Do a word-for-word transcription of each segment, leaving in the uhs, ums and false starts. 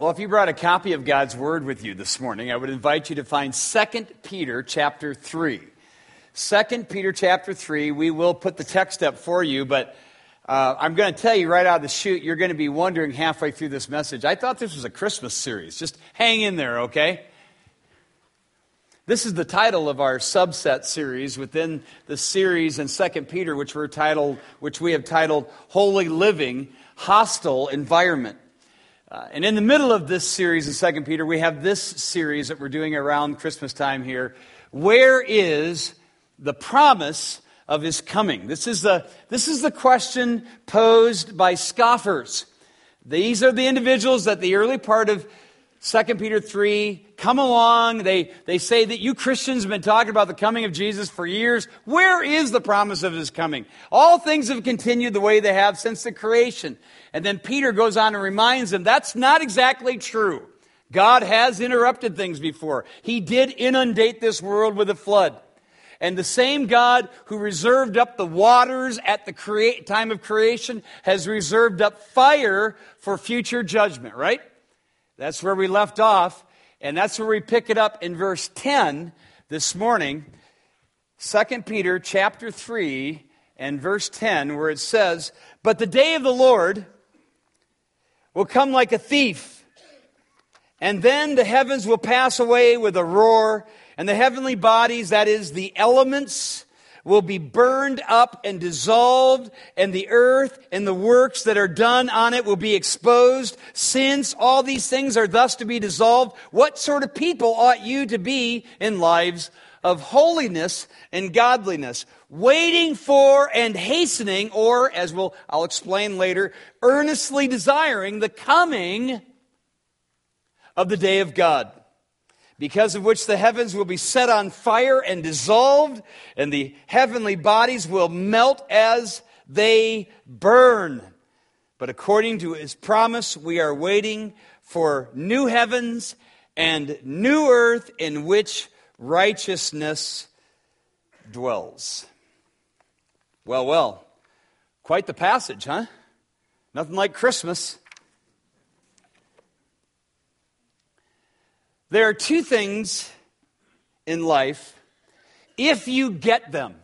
Well, if you brought a copy of God's Word with you this morning, I would invite you to find Second Peter chapter three. Second Peter chapter three, we will put the text up for you, but uh, I'm going to tell you right out of the chute, you're going to be wondering halfway through this message, I thought this was a Christmas series. Just hang in there, okay? This is the title of our subset series within the series in Second Peter, which we're titled, which we have titled Holy Living, Hostile Environment. Uh, and in the middle of this series in Second Peter, we have this series that we're doing around Christmas time here. Where is the promise of His coming? This is the, this is the question posed by scoffers. These are the individuals that the early part of Second Peter three come along. They, they say that you Christians have been talking about the coming of Jesus for years. Where is the promise of His coming? All things have continued the way they have since the creation. And then Peter goes on and reminds them that's not exactly true. God has interrupted things before. He did inundate this world with a flood. And the same God who reserved up the waters at the crea- time of creation has reserved up fire for future judgment, right? That's where we left off. And that's where we pick it up in verse ten this morning. Second Peter chapter three and verse ten, where it says, "But the day of the Lord will come like a thief, and then the heavens will pass away with a roar, and the heavenly bodies, that is, the elements, will be burned up and dissolved, and the earth and the works that are done on it will be exposed. Since all these things are thus to be dissolved, what sort of people ought you to be in lives of holiness and godliness, waiting for and hastening, or, as we'll, I'll explain later, earnestly desiring the coming of the day of God, because of which the heavens will be set on fire and dissolved, and the heavenly bodies will melt as they burn. But according to His promise, we are waiting for new heavens and new earth in which righteousness dwells." Well, well, quite the passage, huh? Nothing like Christmas. There are two things in life, if you get them,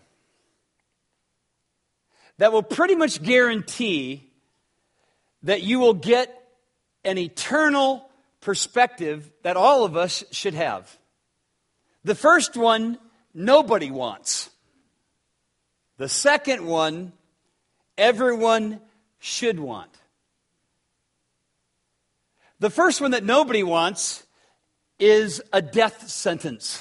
that will pretty much guarantee that you will get an eternal perspective that all of us should have. The first one, nobody wants. The second one, everyone should want. The first one that nobody wants is a death sentence.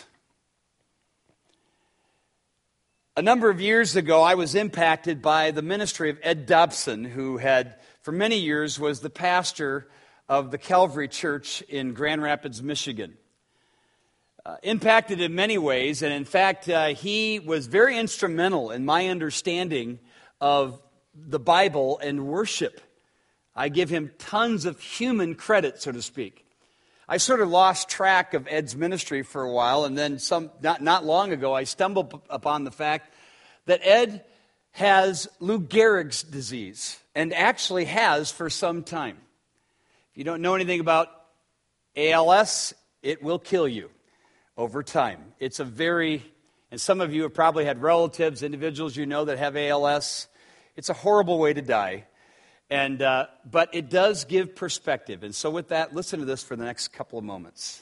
A number of years ago, I was impacted by the ministry of Ed Dobson, who had, for many years, was the pastor of the Calvary Church in Grand Rapids, Michigan. Uh, impacted in many ways, and in fact, uh, he was very instrumental in my understanding of the Bible and worship. I give him tons of human credit, so to speak. I sort of lost track of Ed's ministry for a while, and then some not, not long ago, I stumbled upon the fact that Ed has Lou Gehrig's disease, and actually has for some time. If you don't know anything about A L S, it will kill you over time. It's a very, and some of you have probably had relatives, individuals you know that have A L S. It's a horrible way to die. And uh, but it does give perspective. And so with that, listen to this for the next couple of moments.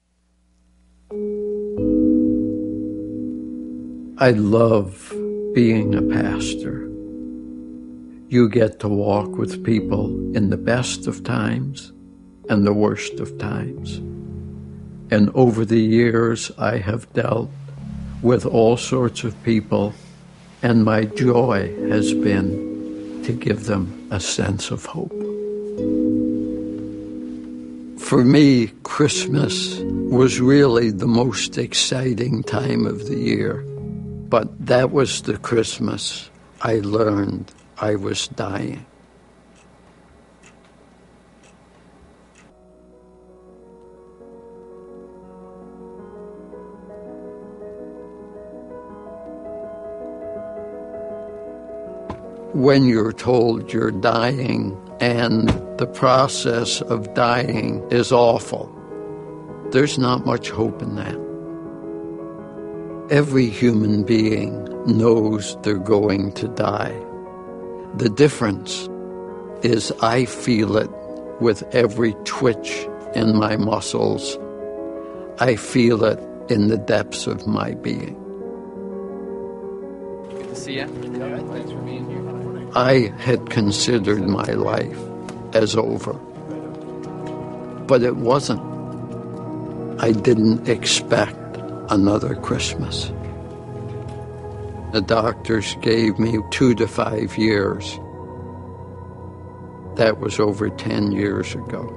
I love being a pastor. You get to walk with people in the best of times and the worst of times. And over the years, I have dealt with all sorts of people, and my joy has been to give them a sense of hope. For me, Christmas was really the most exciting time of the year, but that was the Christmas I learned I was dying. When you're told you're dying and The process of dying is awful. There's not much hope in that. Every human being knows they're going to die. The difference is I feel it with every twitch in my muscles. I feel it in the depths of my being. Good to see you. Thanks for being here. I had considered my life as over, but it wasn't. I didn't expect another Christmas. The doctors gave me two to five years. That was over ten years ago.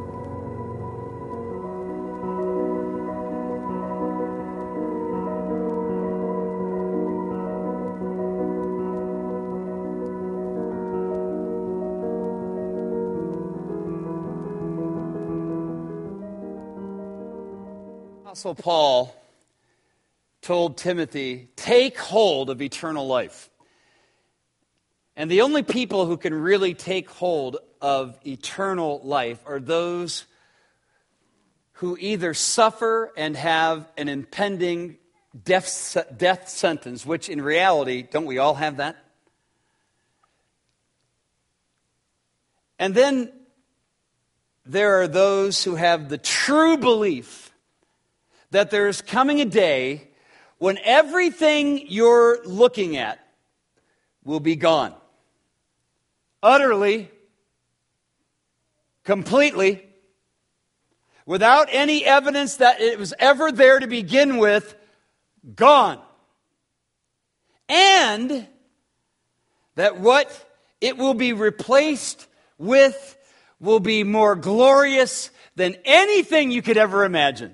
Apostle Paul told Timothy, take hold of eternal life. And the only people who can really take hold of eternal life are those who either suffer and have an impending death, death sentence, which in reality, don't we all have that? And then there are those who have the true belief that there is coming a day when everything you're looking at will be gone. Utterly, completely, without any evidence that it was ever there to begin with, gone. And that what it will be replaced with will be more glorious than anything you could ever imagine.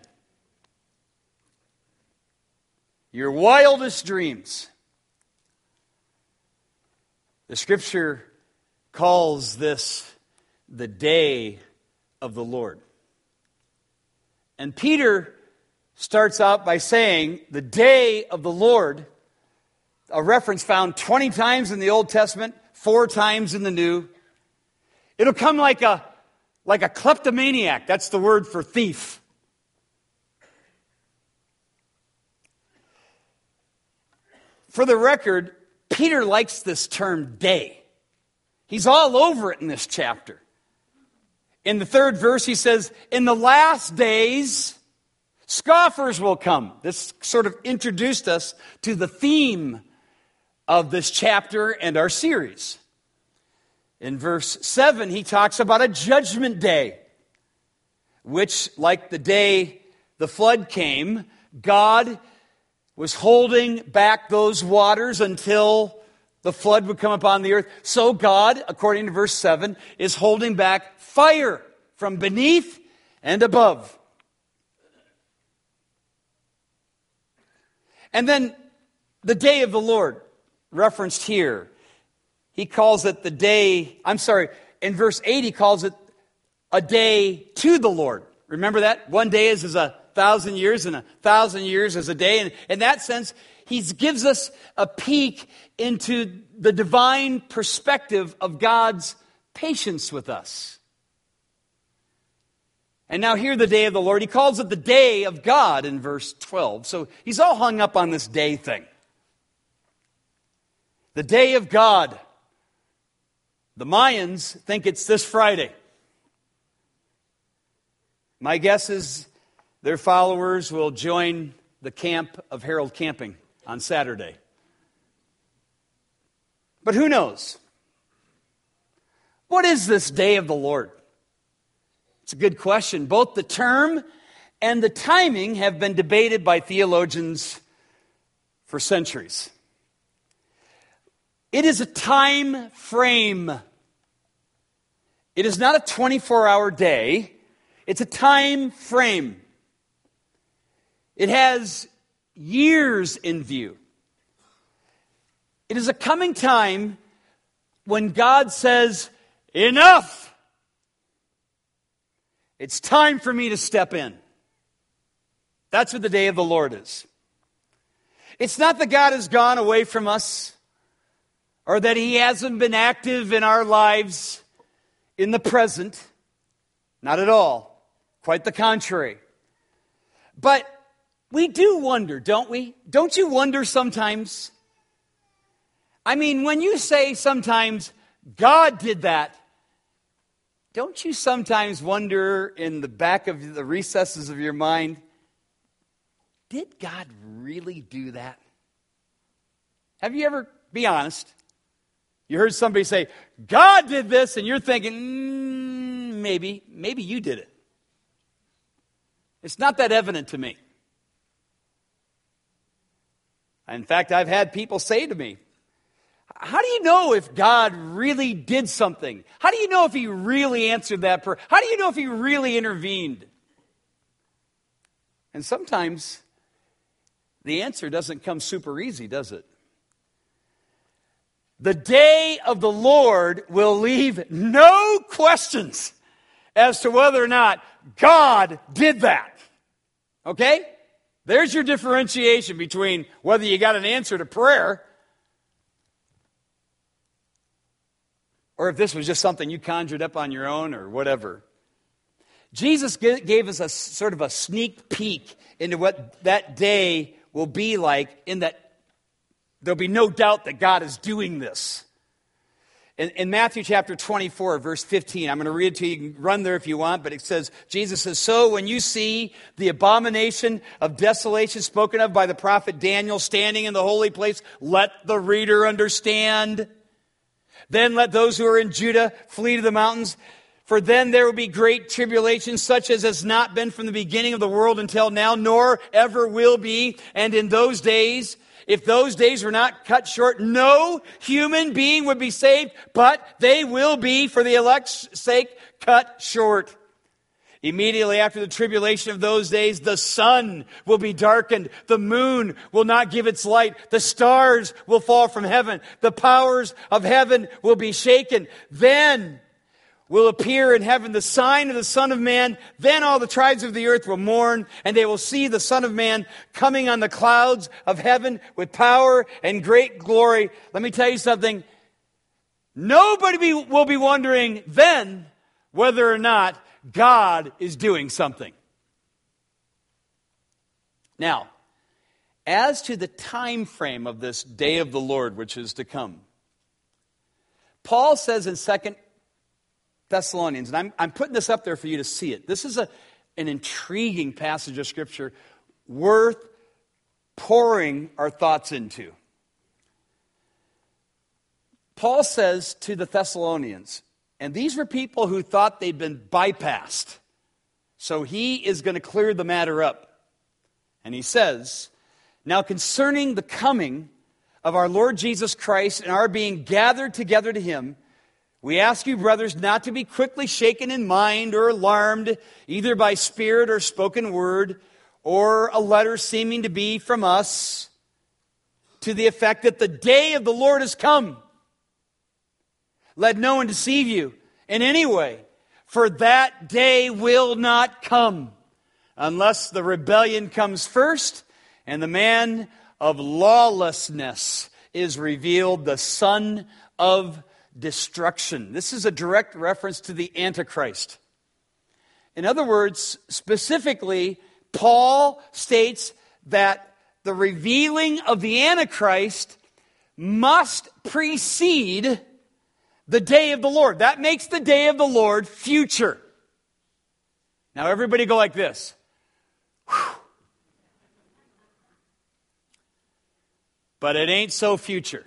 Your wildest dreams. The Scripture calls this the day of the Lord. And Peter starts out by saying the day of the Lord, a reference found twenty times in the Old Testament, four times in the New. It'll come like a, like a kleptomaniac. That's the word for thief. For the record, Peter likes this term day. He's all over it in this chapter. In the third verse, he says, in the last days, scoffers will come. This sort of introduced us to the theme of this chapter and our series. In verse seven, he talks about a judgment day, which, like the day the flood came, God was holding back those waters until the flood would come upon the earth. So God, according to verse seven, is holding back fire from beneath and above. And then the day of the Lord, referenced here, he calls it the day, I'm sorry, in verse eight he calls it a day to the Lord. Remember that? One day is as a thousand years, and a thousand years is a day. And in that sense, he gives us a peek into the divine perspective of God's patience with us. And now here, the day of the Lord, he calls it the day of God in verse twelve. So he's all hung up on this day thing. The day of God. The Mayans think it's this Friday. My guess is their followers will join the camp of Harold Camping on Saturday. But who knows? What is this day of the Lord? It's a good question. Both the term and the timing have been debated by theologians for centuries. It is a time frame. It is not a twenty-four hour day. It's a time frame. It has years in view. It is a coming time when God says, enough! It's time for me to step in. That's what the day of the Lord is. It's not that God has gone away from us, or that He hasn't been active in our lives in the present. Not at all. Quite the contrary. But we do wonder, don't we? Don't you wonder sometimes? I mean, when you say sometimes, God did that, don't you sometimes wonder in the back of the recesses of your mind, did God really do that? Have you ever, be honest, you heard somebody say, God did this, and you're thinking, mm, maybe, maybe you did it. It's not that evident to me. In fact, I've had people say to me, how do you know if God really did something? How do you know if he really answered that prayer? How do you know if he really intervened? And sometimes the answer doesn't come super easy, does it? The day of the Lord will leave no questions as to whether or not God did that. Okay? There's your differentiation between whether you got an answer to prayer or if this was just something you conjured up on your own or whatever. Jesus gave us a sort of a sneak peek into what that day will be like, in that there'll be no doubt that God is doing this. In, in Matthew chapter twenty-four, verse fifteen, I'm going to read it to you. You can run there if you want, but it says, Jesus says, so when you see the abomination of desolation spoken of by the prophet Daniel standing in the holy place, let the reader understand. Then let those who are in Judah flee to the mountains. For then there will be great tribulation, such as has not been from the beginning of the world until now, nor ever will be. And in those days, if those days were not cut short, no human being would be saved, but they will be, for the elect's sake, cut short. Immediately after the tribulation of those days, the sun will be darkened. The moon will not give its light. The stars will fall from heaven. The powers of heaven will be shaken. Then will appear in heaven the sign of the Son of Man. Then all the tribes of the earth will mourn, and they will see the Son of Man coming on the clouds of heaven with power and great glory. Let me tell you something. Nobody be, will be wondering then whether or not God is doing something. Now, as to the time frame of this day of the Lord which is to come, Paul says in Second Thessalonians, and I'm, I'm putting this up there for you to see it. This is a, an intriguing passage of Scripture worth pouring our thoughts into. Paul says to the Thessalonians, and these were people who thought they'd been bypassed. So he is going to clear the matter up. And he says, now concerning the coming of our Lord Jesus Christ and our being gathered together to him, we ask you, brothers, not to be quickly shaken in mind or alarmed, either by spirit or spoken word, or a letter seeming to be from us, to the effect that the day of the Lord has come. Let no one deceive you in any way, for that day will not come unless the rebellion comes first and the man of lawlessness is revealed, the son of destruction. This is a direct reference to the Antichrist. In other words, specifically, Paul states that the revealing of the Antichrist must precede the day of the Lord. That makes the day of the Lord future. Now everybody go like this. Whew. But it ain't so future.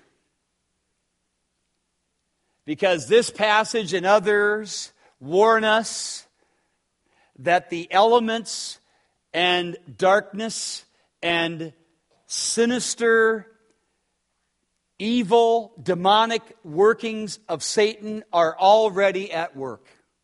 Because this passage and others warn us that the elements and darkness and sinister, evil, demonic workings of Satan are already at work.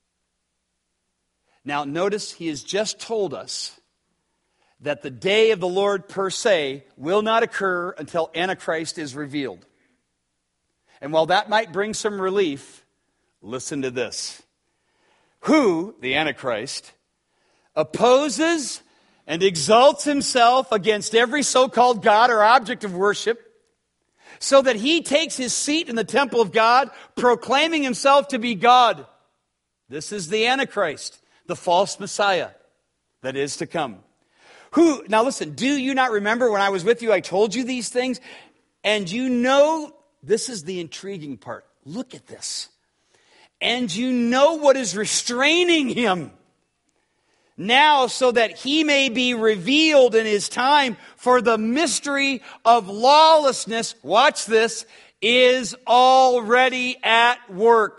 Now notice he has just told us that the day of the Lord per se will not occur until Antichrist is revealed. And while that might bring some relief, listen to this. Who, the Antichrist, opposes and exalts himself against every so-called God or object of worship, so that he takes his seat in the temple of God, proclaiming himself to be God. This is the Antichrist. the false Messiah that is to come. Who, now listen, do you not remember when I was with you, I told you these things? And you know, this is the intriguing part. Look at this. And you know what is restraining him now, so that he may be revealed in his time, for the mystery of lawlessness, watch this, is already at work.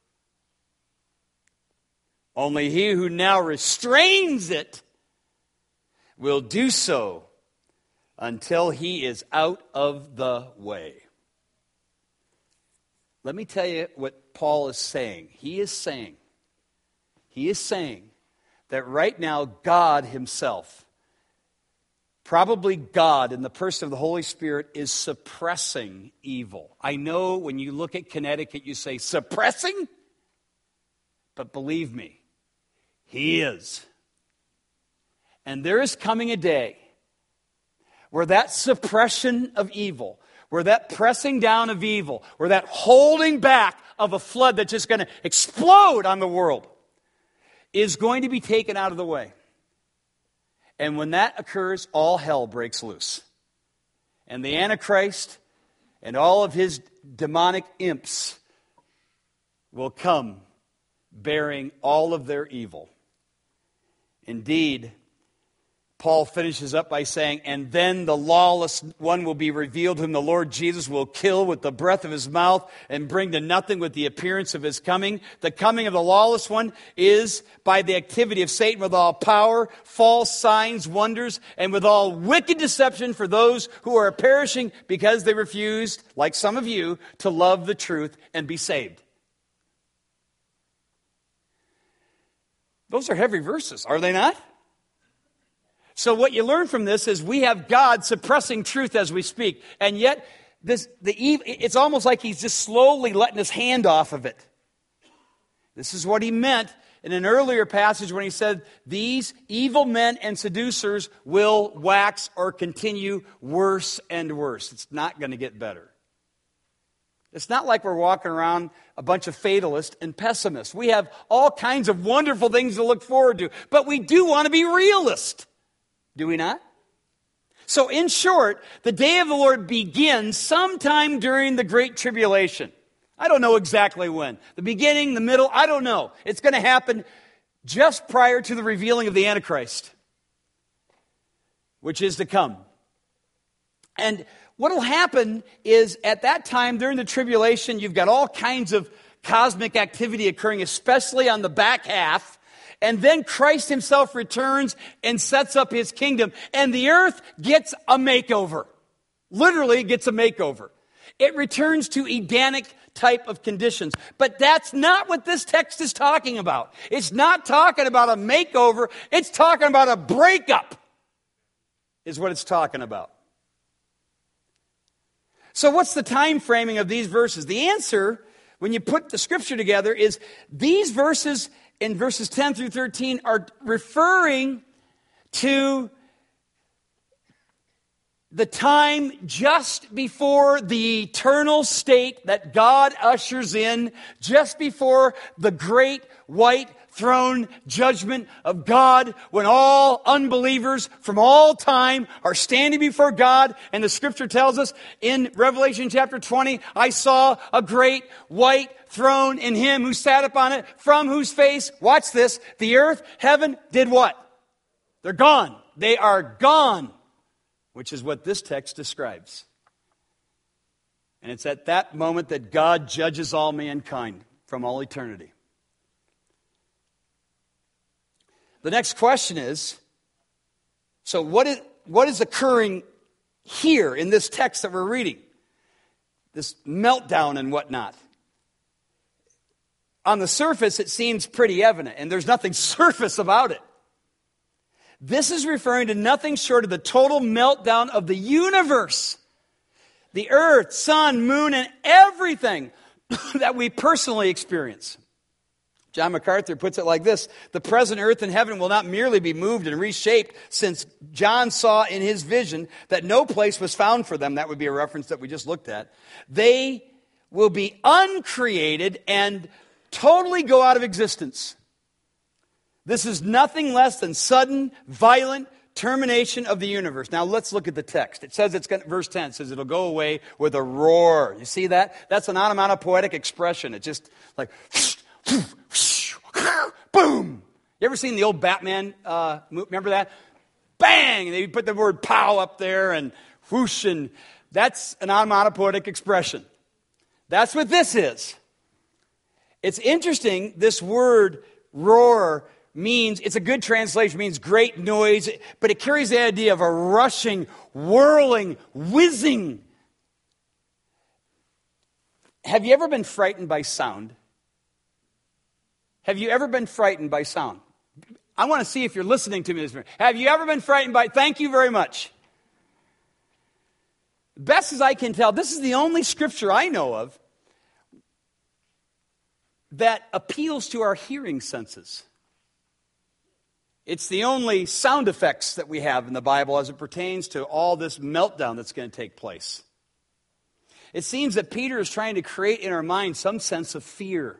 Only he who now restrains it will do so until he is out of the way. Let me tell you what Paul is saying. He is saying, he is saying that right now God himself, probably God in the person of the Holy Spirit, is suppressing evil. I know when you look at Connecticut, you say, suppressing? But believe me, he is. And there is coming a day where that suppression of evil, where that pressing down of evil, where that holding back of a flood that's just going to explode on the world is going to be taken out of the way. And when that occurs, all hell breaks loose. And the Antichrist and all of his demonic imps will come bearing all of their evil. Indeed, Paul finishes up by saying, and then the lawless one will be revealed, whom the Lord Jesus will kill with the breath of his mouth and bring to nothing with the appearance of his coming. The coming of the lawless one is by the activity of Satan with all power, false signs, wonders, and with all wicked deception for those who are perishing because they refused, like some of you, to love the truth and be saved. Those are heavy verses, are they not? So what you learn from this is we have God suppressing truth as we speak. And yet, this the it's almost like he's just slowly letting his hand off of it. This is what he meant in an earlier passage when he said, these evil men and seducers will wax or continue worse and worse. It's not going to get better. It's not like we're walking around a bunch of fatalists and pessimists. We have all kinds of wonderful things to look forward to, but we do want to be realists. Do we not? So in short, the day of the Lord begins sometime during the Great Tribulation. I don't know exactly when. The beginning, the middle, I don't know. It's going to happen just prior to the revealing of the Antichrist, which is to come. And what will happen is at that time during the tribulation, you've got all kinds of cosmic activity occurring, especially on the back half. And then Christ himself returns and sets up his kingdom. And the earth gets a makeover. Literally gets a makeover. It returns to Edenic type of conditions. But that's not what this text is talking about. It's not talking about a makeover. It's talking about a breakup, is what it's talking about. So what's the time framing of these verses? The answer, when you put the scripture together, is these verses in verses ten through thirteen are referring to the time just before the eternal state that God ushers in, just before the great white throne judgment of God, when all unbelievers from all time are standing before God. And the scripture tells us in Revelation chapter twenty, I saw a great white throne in him who sat upon it, from whose face, watch this, the earth, heaven, did what? They're gone. They are gone, which is what this text describes. And it's at that moment that God judges all mankind from all eternity. The next question is, so what is, what is occurring here in this text that we're reading? This meltdown and whatnot. On the surface, it seems pretty evident, and there's nothing surface about it. This is referring to nothing short of the total meltdown of the universe. The earth, sun, moon, and everything that we personally experience. John MacArthur puts it like this: the present earth and heaven will not merely be moved and reshaped, since John saw in his vision that no place was found for them. That would be a reference that we just looked at. They will be uncreated and totally go out of existence. This is nothing less than sudden, violent termination of the universe. Now let's look at the text. It says it's going to, verse ten says it'll go away with a roar. You see that? That's an onomatopoetic expression. It's just like boom. You ever seen the old Batman? Uh, remember that? Bang! And they put the word pow up there and whoosh, and that's an onomatopoetic expression. That's what this is. It's interesting. This word roar means, it's a good translation, means great noise, but it carries the idea of a rushing, whirling, whizzing. Have you ever been frightened by sound? Have you ever been frightened by sound? I want to see if you're listening to me this morning. Have you ever been frightened by, thank you very much. Best as I can tell, this is the only scripture I know of that appeals to our hearing senses. It's the only sound effects that we have in the Bible as it pertains to all this meltdown that's going to take place. It seems that Peter is trying to create in our minds some sense of fear.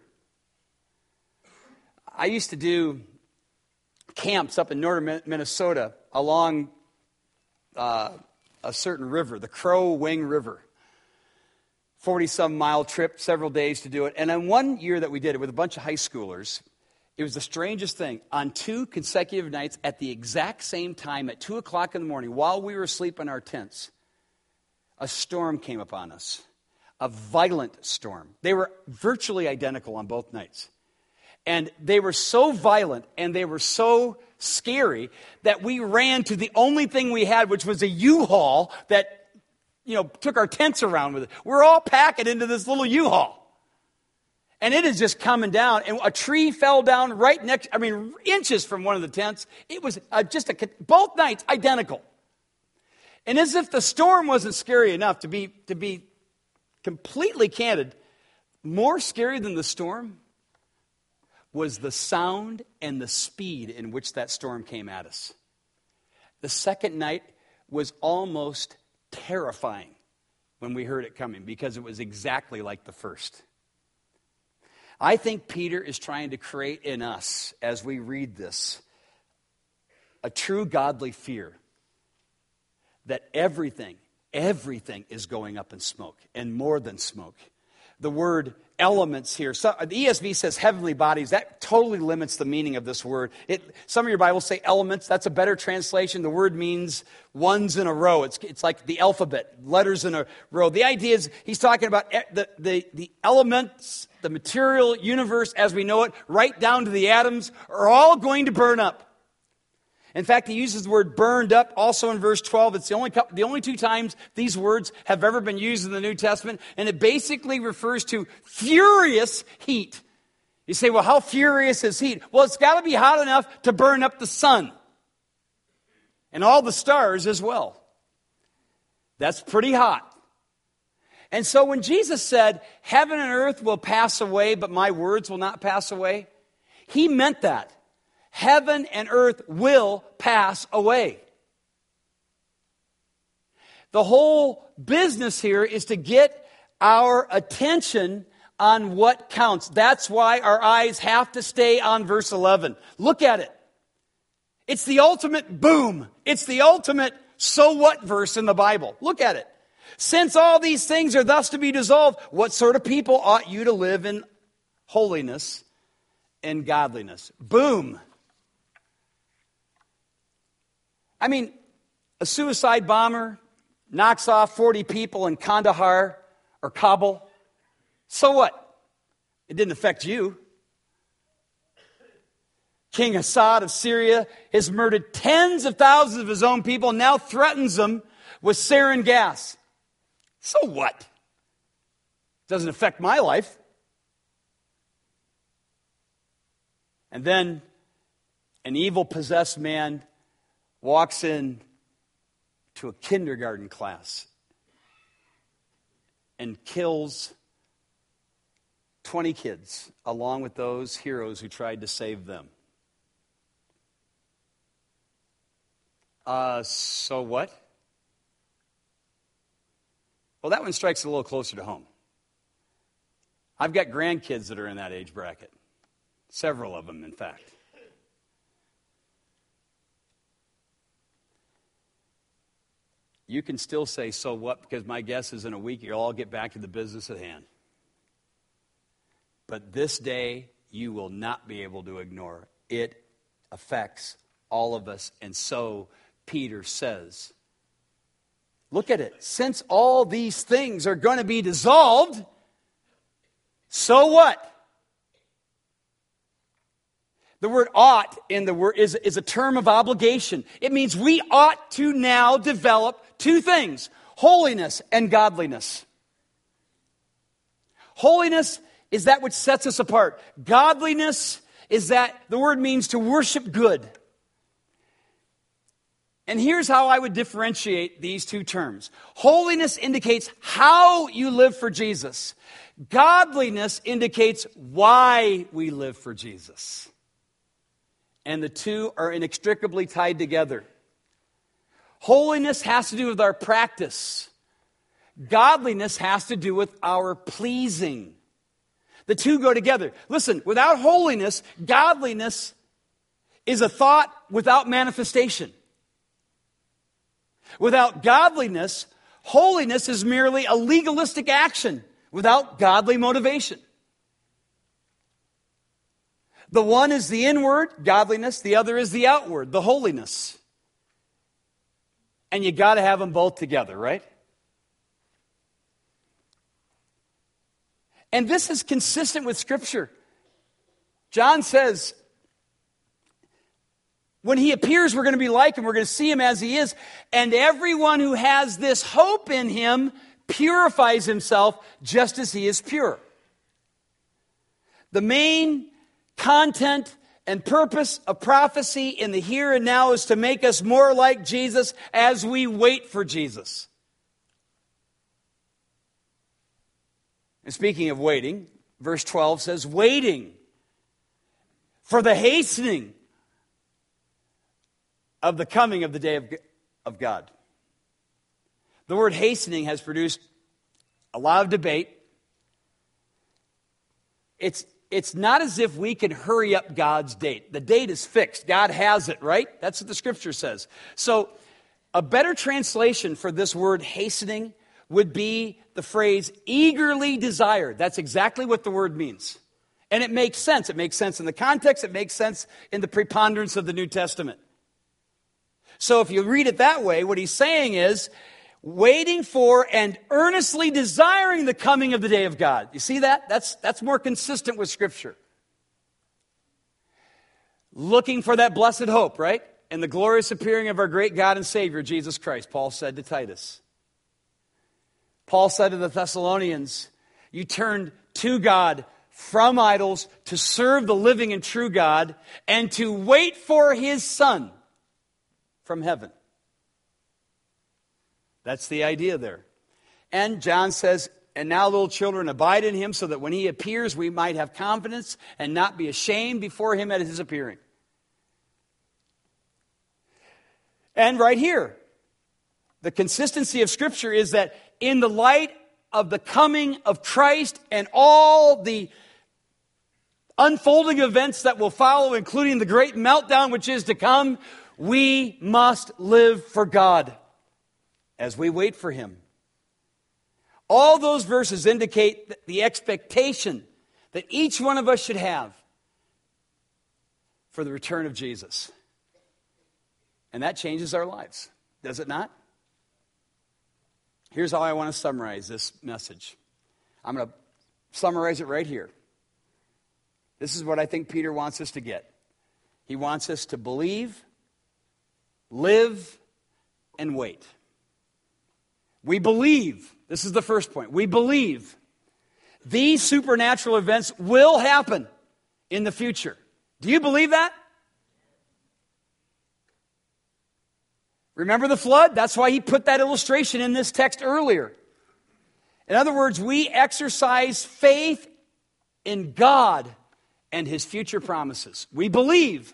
I used to do camps up in northern Minnesota along uh, a certain river, the Crow Wing River. forty-some mile trip, several days to do it. And then one year that we did it with a bunch of high schoolers, it was the strangest thing. On two consecutive nights at the exact same time at two o'clock in the morning, while we were asleep in our tents, a storm came upon us. A violent storm. They were virtually identical on both nights. And they were so violent and they were so scary that we ran to the only thing we had, which was a U-Haul that, you know, took our tents around with it. We're all packing into this little U-Haul. And it is just coming down. And a tree fell down right next, I mean, inches from one of the tents. It was uh, just a, both nights identical. And as if the storm wasn't scary enough, to be, to be completely candid, more scary than the storm was the sound and the speed in which that storm came at us. The second night was almost terrifying when we heard it coming because it was exactly like the first. I think Peter is trying to create in us, as we read this, a true godly fear that everything, everything is going up in smoke, and more than smoke. The word elements here, so, the E S V says heavenly bodies. That totally limits the meaning of this word. It, some of your Bibles say elements. That's a better translation. The word means ones in a row. It's, it's like the alphabet, letters in a row. The idea is he's talking about the, the, the elements, the material universe as we know it, right down to the atoms, are all going to burn up. In fact, he uses the word burned up also in verse twelve. It's the only, the only two times these words have ever been used in the New Testament. And it basically refers to furious heat. You say, well, how furious is heat? Well, it's got to be hot enough to burn up the sun. And all the stars as well. That's pretty hot. And so when Jesus said, heaven and earth will pass away, but my words will not pass away, he meant that. Heaven and earth will pass away. The whole business here is to get our attention on what counts. That's why our eyes have to stay on verse eleven. Look at it. It's the ultimate boom. It's the ultimate so what verse in the Bible. Look at it. Since all these things are thus to be dissolved, what sort of people ought you to live in holiness and godliness? Boom. I mean, a suicide bomber knocks off forty people in Kandahar or Kabul. So what? It didn't affect you. King Assad of Syria has murdered tens of thousands of his own people and now threatens them with sarin gas. So what? Doesn't affect my life. And then an evil possessed man walks in to a kindergarten class and kills twenty kids along with those heroes who tried to save them. Uh, so what? Well, that one strikes a little closer to home. I've got grandkids that are in that age bracket. Several of them, in fact. you can still say, so what? Because my guess is in a week you'll all get back to the business at hand. But this day, you will not be able to ignore. It affects all of us. And so Peter says, look at it. Since all these things are going to be dissolved, so what? The word ought in the word is, is a term of obligation. It means we ought to now develop two things: holiness and godliness. Holiness is that which sets us apart. Godliness is that the word means to worship good. And here's how I would differentiate these two terms. Holiness indicates how you live for Jesus. Godliness indicates why we live for Jesus. And the two are inextricably tied together. Holiness has to do with our practice. Godliness has to do with our pleasing. The two go together. Listen, without holiness, godliness is a thought without manifestation. Without godliness, holiness is merely a legalistic action without godly motivation. The one is the inward, godliness. The other is the outward, the holiness. And you got to have them both together, right? And this is consistent with Scripture. John says, when he appears, we're going to be like him. We're going to see him as he is. And everyone who has this hope in him purifies himself just as he is pure. The main content and purpose of prophecy in the here and now is to make us more like Jesus as we wait for Jesus. And speaking of waiting, verse twelve says, waiting for the hastening of the coming of the day of, of God. The word hastening has produced a lot of debate. It's, it's not as if we can hurry up God's date. The date is fixed. God has it, right? That's what the Scripture says. So a better translation for this word hastening would be the phrase eagerly desired. That's exactly what the word means. And it makes sense. It makes sense in the context. It makes sense in the preponderance of the New Testament. So if you read it that way, what he's saying is waiting for and earnestly desiring the coming of the day of God. You see that? That's, that's more consistent with Scripture. Looking for that blessed hope, right? And the glorious appearing of our great God and Savior, Jesus Christ, Paul said to Titus. Paul said to the Thessalonians, you turned to God from idols to serve the living and true God and to wait for His Son from heaven. That's the idea there. And John says, and now little children, abide in Him so that when He appears we might have confidence and not be ashamed before Him at His appearing. And right here, the consistency of Scripture is that in the light of the coming of Christ and all the unfolding events that will follow, including the great meltdown which is to come, we must live for God as we wait for Him. All those verses indicate the expectation that each one of us should have for the return of Jesus. And that changes our lives, does it not? Here's how I want to summarize this message. I'm going to summarize it right here. This is what I think Peter wants us to get. He wants us to believe, live, and wait. We believe. This is the first point. We believe these supernatural events will happen in the future. Do you believe that? Remember the flood? That's why he put that illustration in this text earlier. In other words, we exercise faith in God and His future promises. We believe.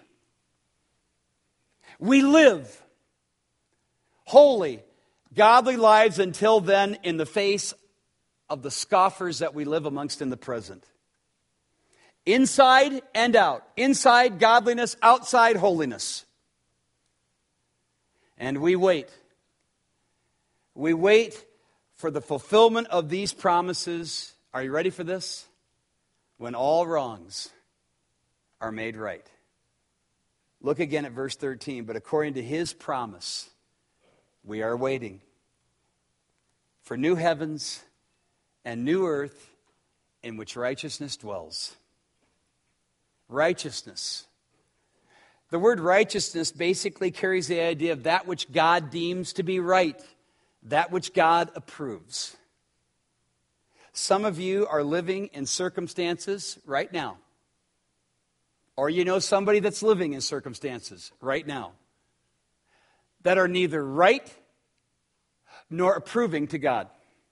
We live holy, godly lives until then in the face of the scoffers that we live amongst in the present. Inside and out. Inside godliness, outside holiness. And we wait. We wait for the fulfillment of these promises. Are you ready for this? When all wrongs are made right. Look again at verse thirteen. But according to his promise, we are waiting for new heavens and new earth in which righteousness dwells. Righteousness. The word righteousness basically carries the idea of that which God deems to be right, that which God approves. Some of you are living in circumstances right now, or you know somebody that's living in circumstances right now that are neither right nor approving to God.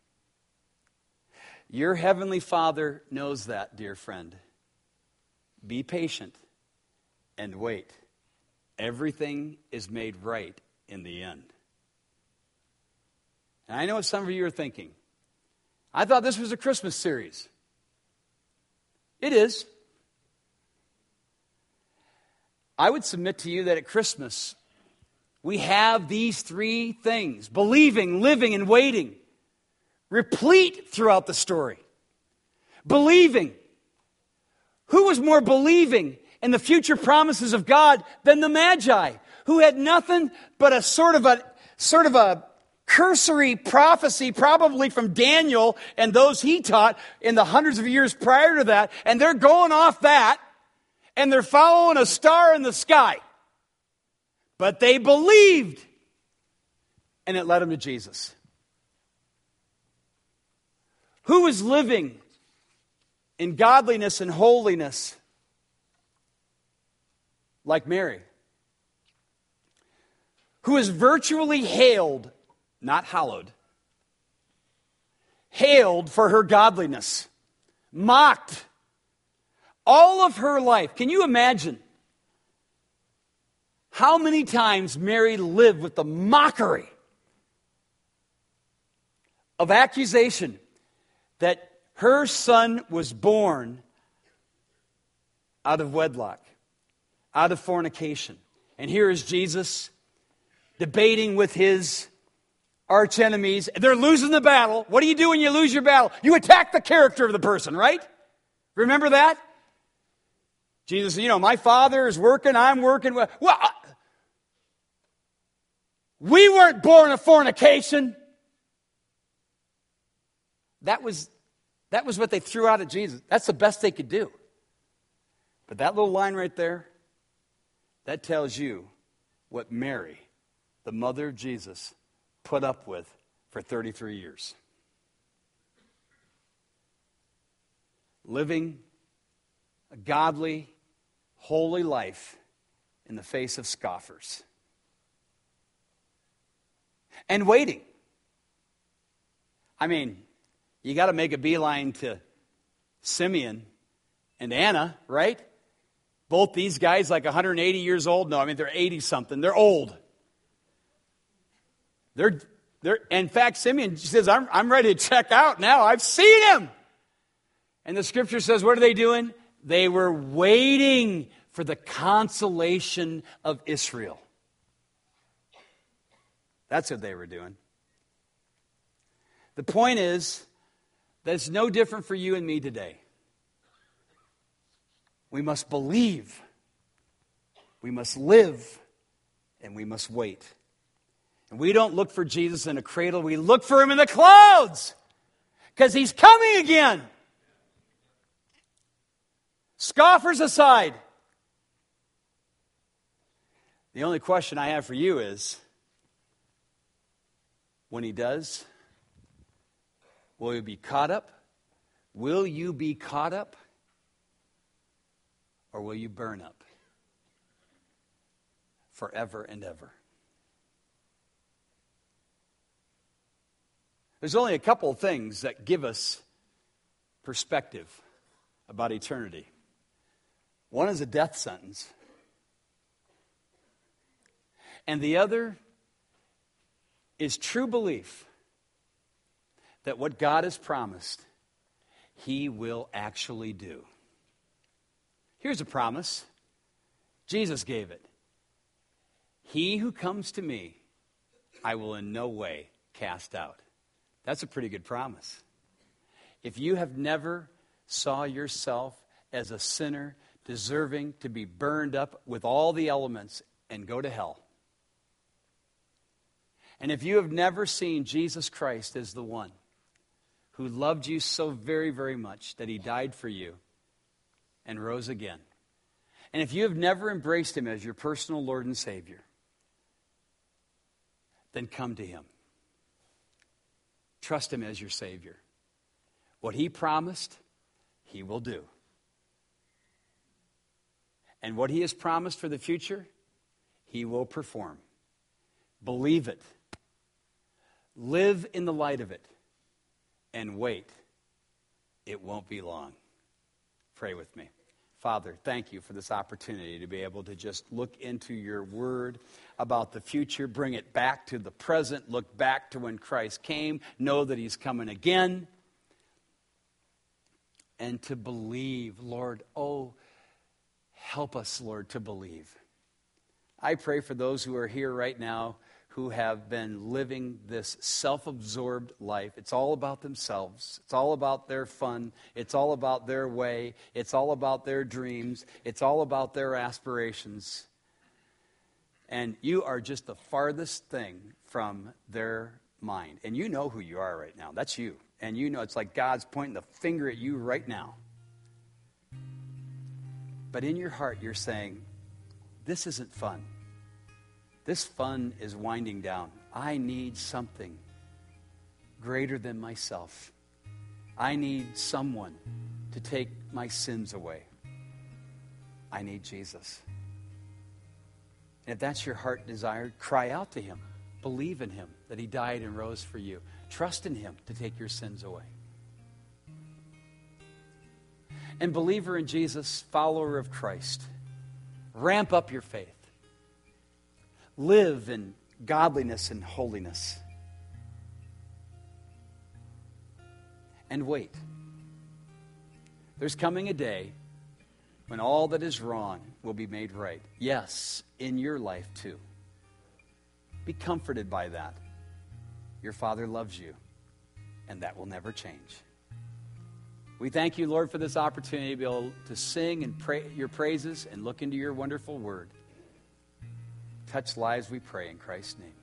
Your heavenly Father knows that, dear friend. Be patient and wait. Everything is made right in the end. And I know what some of you are thinking. I thought this was a Christmas series. It is. I would submit to you that at Christmas, we have these three things: believing, living, and waiting, replete throughout the story. Believing. Who was more believing in the future promises of God than the Magi, who had nothing but a sort of a sort of a cursory prophecy, probably from Daniel and those he taught in the hundreds of years prior to that, and they're going off that, and they're following a star in the sky. But they believed, and it led them to Jesus. Who was living in godliness and holiness like Mary? Who is virtually hailed, not hallowed, hailed for her godliness, mocked all of her life. Can you imagine how many times Mary lived with the mockery of accusation that her son was born out of wedlock, out of fornication? And here is Jesus debating with his arch enemies. They're losing the battle. What do you do when you lose your battle? You attack the character of the person, right? Remember that? Jesus said, you know, my Father is working, I'm working. Well, we weren't born of fornication. That was, that was what they threw out at Jesus. That's the best they could do. But that little line right there, that tells you what Mary, the mother of Jesus, put up with for thirty-three years. Living a godly, holy life in the face of scoffers. And waiting. I mean, you got to make a beeline to Simeon and Anna, right? Both these guys like one hundred eighty years old. No, I mean, they're eighty-something. They're old. They're, they're, in fact, Simeon says, I'm, I'm ready to check out now. I've seen him. And the scripture says, what are they doing? They were waiting for the consolation of Israel. That's what they were doing. The point is that it's no different for you and me today. We must believe, we must live, and we must wait. And we don't look for Jesus in a cradle, we look for him in the clouds, because he's coming again. Scoffers aside, the only question I have for you is, when he does, will you be caught up? Will you be caught up? Or will you burn up forever and ever? There's only a couple of things that give us perspective about eternity. One is a death sentence. And the other is true belief that what God has promised, he will actually do. Here's a promise. Jesus gave it. He who comes to me, I will in no way cast out. That's a pretty good promise. If you have never saw yourself as a sinner deserving to be burned up with all the elements and go to hell, and if you have never seen Jesus Christ as the one who loved you so very, very much that he died for you and rose again, and if you have never embraced him as your personal Lord and Savior, then come to him. Trust him as your Savior. What he promised, he will do. And what he has promised for the future, he will perform. Believe it. Live in the light of it. And wait. It won't be long. Pray with me. Father, thank you for this opportunity to be able to just look into your word about the future, bring it back to the present, look back to when Christ came, know that he's coming again, and to believe, Lord, oh, help us, Lord, to believe. I pray for those who are here right now who have been living this self-absorbed life. It's all about themselves. It's all about their fun. It's all about their way. It's all about their dreams. It's all about their aspirations. And you are just the farthest thing from their mind. And you know who you are right now. That's you. And you know it's like God's pointing the finger at you right now. But in your heart, you're saying, this isn't fun. This fun is winding down. I need something greater than myself. I need someone to take my sins away. I need Jesus. And if that's your heart desire, cry out to him. Believe in him, that he died and rose for you. Trust in him to take your sins away. And believer in Jesus, follower of Christ, ramp up your faith. Live in godliness and holiness. And wait. There's coming a day when all that is wrong will be made right. Yes, in your life too. Be comforted by that. Your Father loves you, and that will never change. We thank you, Lord, for this opportunity to be able to sing and pray your praises and look into your wonderful word. Touch lives, we pray in Christ's name.